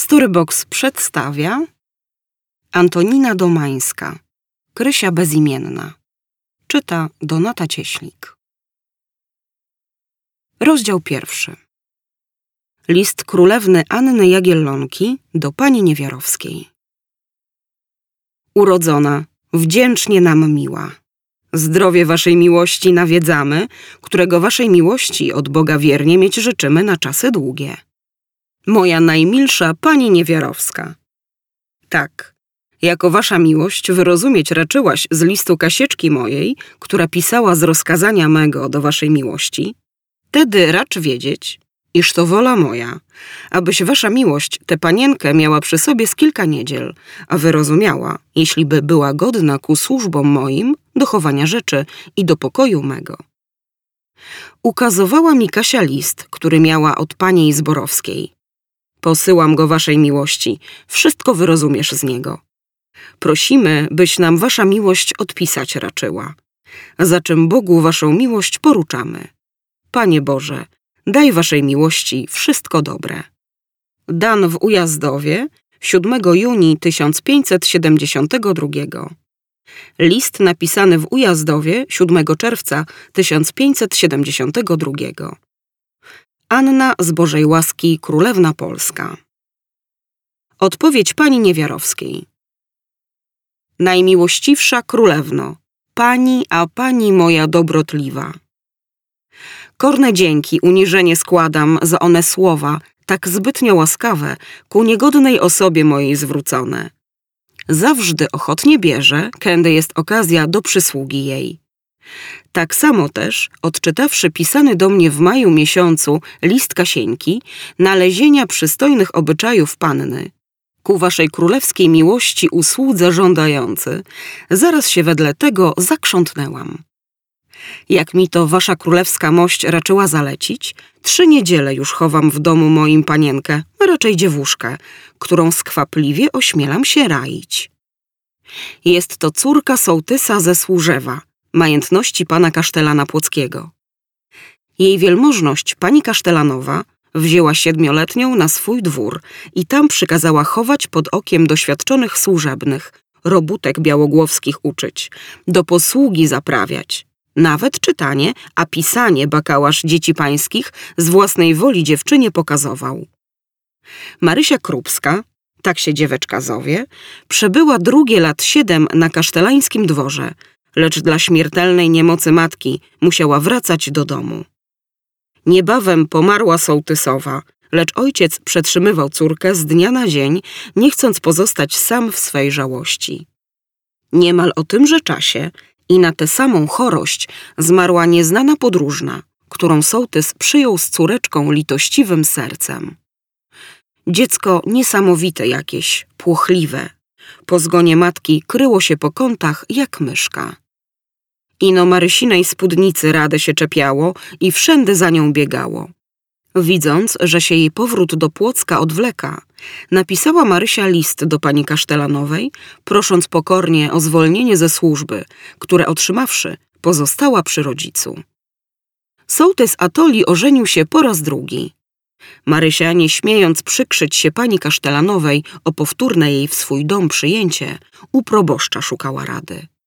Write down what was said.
Storybox przedstawia Antonina Domańska, Krysia bezimienna. Czyta Donata Cieślik. Rozdział 1. List królewny Anny Jagiellonki do pani Niewiarowskiej. Urodzona, wdzięcznie nam miła. Zdrowie waszej miłości nawiedzamy, którego waszej miłości od Boga wiernie mieć życzymy na czasy długie. Moja najmilsza pani Niewiarowska. Tak, jako wasza miłość wyrozumieć raczyłaś z listu Kasieczki mojej, która pisała z rozkazania mego do waszej miłości, tedy racz wiedzieć, iż to wola moja, abyś wasza miłość tę panienkę miała przy sobie z kilka niedziel, a wyrozumiała, jeśli by była godna ku służbom moim, do chowania rzeczy i do pokoju mego. Ukazowała mi Kasia list, który miała od pani Zborowskiej. Posyłam go waszej miłości, wszystko wyrozumiesz z niego. Prosimy, byś nam wasza miłość odpisać raczyła, za czym Bogu waszą miłość poruczamy. Panie Boże, daj waszej miłości wszystko dobre. Dan w Ujazdowie 7 junii 1572. List napisany w Ujazdowie 7 czerwca 1572. Anna z Bożej łaski Królewna Polska. Odpowiedź pani Niewiarowskiej. Najmiłościwsza królewno, pani, a pani moja dobrotliwa. Korne dzięki uniżenie składam za one słowa, tak zbytnio łaskawe, ku niegodnej osobie mojej zwrócone. Zawsze ochotnie bierze, kędy jest okazja do przysługi jej. Tak samo też, odczytawszy pisany do mnie w maju miesiącu list Kasieńki, nalezienia przystojnych obyczajów panny, ku waszej królewskiej miłości usłudze żądający, zaraz się wedle tego zakrzątnęłam. Jak mi to wasza królewska mość raczyła zalecić, 3 niedziele już chowam w domu moim panienkę, raczej dziewuszkę, którą skwapliwie ośmielam się raić. Jest to córka sołtysa ze Służewa, majętności pana kasztelana płockiego. Jej wielmożność pani kasztelanowa wzięła 7-letnią na swój dwór i tam przykazała chować pod okiem doświadczonych służebnych, robótek białogłowskich uczyć, do posługi zaprawiać. Nawet czytanie, a pisanie bakałasz dzieci pańskich z własnej woli dziewczynie pokazował. Marysia Krupska, tak się dzieweczka zowie, przebyła drugie lat 7 na kasztelańskim dworze, lecz dla śmiertelnej niemocy matki musiała wracać do domu. Niebawem pomarła sołtysowa, lecz ojciec przetrzymywał córkę z dnia na dzień, nie chcąc pozostać sam w swej żałości. Niemal o tymże czasie i na tę samą chorość zmarła nieznana podróżna, którą sołtys przyjął z córeczką litościwym sercem. Dziecko niesamowite jakieś, płochliwe. Po zgonie matki kryło się po kątach jak myszka. Ino Marysinej spódnicy rade się czepiało i wszędy za nią biegało. Widząc, że się jej powrót do Płocka odwleka, napisała Marysia list do pani kasztelanowej, prosząc pokornie o zwolnienie ze służby, które otrzymawszy, pozostała przy rodzicu. Sołtys Atoli ożenił się po raz drugi. Marysia, nie śmiejąc przykrzyć się pani kasztelanowej o powtórne jej w swój dom przyjęcie, u proboszcza szukała rady.